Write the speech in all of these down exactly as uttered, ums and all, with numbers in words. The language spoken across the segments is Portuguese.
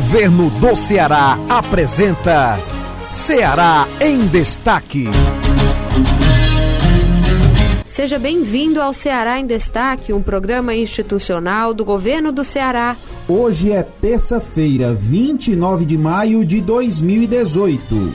Governo do Ceará apresenta Ceará em Destaque. Seja bem-vindo ao Ceará em Destaque, um programa institucional do Governo do Ceará. Hoje é terça-feira, vinte e nove de maio de dois mil e dezoito.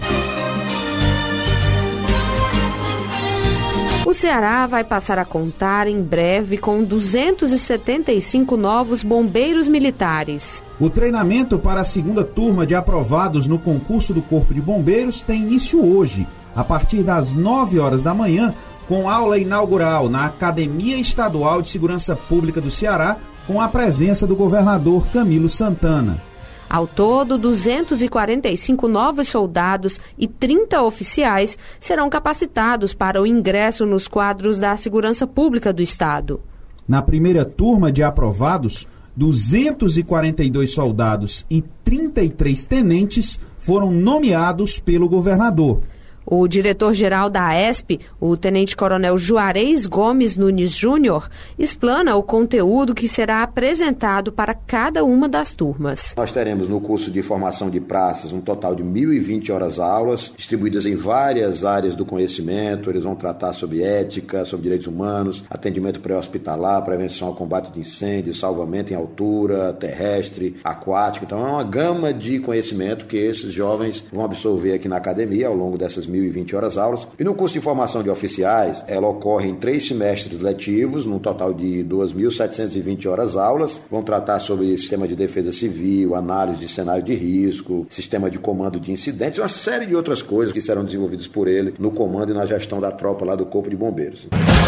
O Ceará vai passar a contar em breve com duzentos e setenta e cinco novos bombeiros militares. O treinamento para a segunda turma de aprovados no concurso do Corpo de Bombeiros tem início hoje, a partir das nove horas da manhã, com aula inaugural na Academia Estadual de Segurança Pública do Ceará, com a presença do governador Camilo Santana. Ao todo, duzentos e quarenta e cinco novos soldados e trinta oficiais serão capacitados para o ingresso nos quadros da Segurança Pública do Estado. Na primeira turma de aprovados, duzentos e quarenta e dois soldados e trinta e três tenentes foram nomeados pelo governador. O diretor-geral da A E S P, o tenente-coronel Juarez Gomes Nunes Júnior, explana o conteúdo que será apresentado para cada uma das turmas. Nós teremos no curso de formação de praças um total de mil e vinte horas aulas, distribuídas em várias áreas do conhecimento. Eles vão tratar sobre ética, sobre direitos humanos, atendimento pré-hospitalar, prevenção ao combate de incêndios, salvamento em altura, terrestre, aquático. Então é uma gama de conhecimento que esses jovens vão absorver aqui na academia ao longo dessas mil e vinte horas aulas. E no curso de formação de oficiais, ela ocorre em três semestres letivos, num total de duas mil setecentas e vinte horas aulas. Vão tratar sobre sistema de defesa civil, análise de cenário de risco, sistema de comando de incidentes, uma série de outras coisas que serão desenvolvidas por ele no comando e na gestão da tropa lá do Corpo de Bombeiros.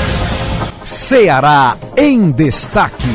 Ceará em Destaque.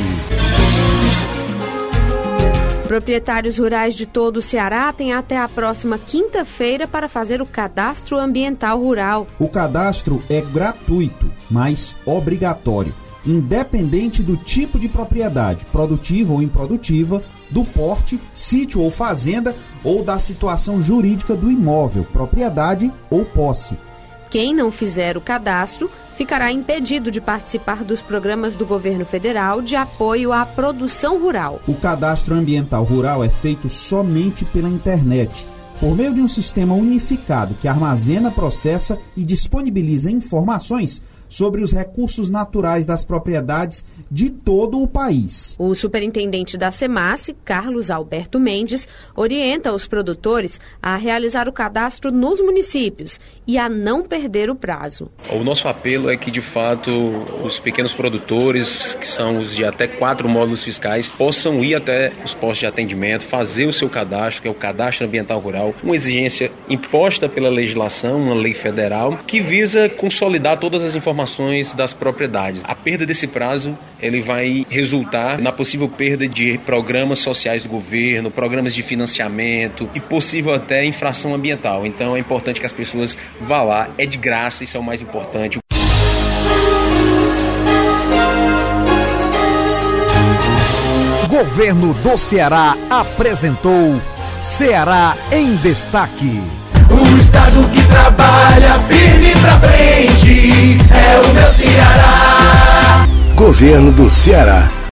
Proprietários rurais de todo o Ceará têm até a próxima quinta-feira para fazer o cadastro ambiental rural. O cadastro é gratuito, mas obrigatório, independente do tipo de propriedade, produtiva ou improdutiva, do porte, sítio ou fazenda, ou da situação jurídica do imóvel, propriedade ou posse. Quem não fizer o cadastro ficará impedido de participar dos programas do governo federal de apoio à produção rural. O cadastro ambiental rural é feito somente pela internet, por meio de um sistema unificado que armazena, processa e disponibiliza informações sobre os recursos naturais das propriedades de todo o país. O superintendente da SEMASSE, Carlos Alberto Mendes, orienta os produtores a realizar o cadastro nos municípios e a não perder o prazo. O nosso apelo é que, de fato, os pequenos produtores, que são os de até quatro módulos fiscais, possam ir até os postos de atendimento, fazer o seu cadastro, que é o Cadastro Ambiental Rural, uma exigência imposta pela legislação, uma lei federal, que visa consolidar todas as informações das propriedades. A perda desse prazo, ele vai resultar na possível perda de programas sociais do governo, programas de financiamento e possível até infração ambiental. Então é importante que as pessoas vá lá, é de graça, isso é o mais importante. Governo do Ceará apresentou Ceará em Destaque. O estado que trabalha firme pra frente é o meu Ceará. Governo do Ceará.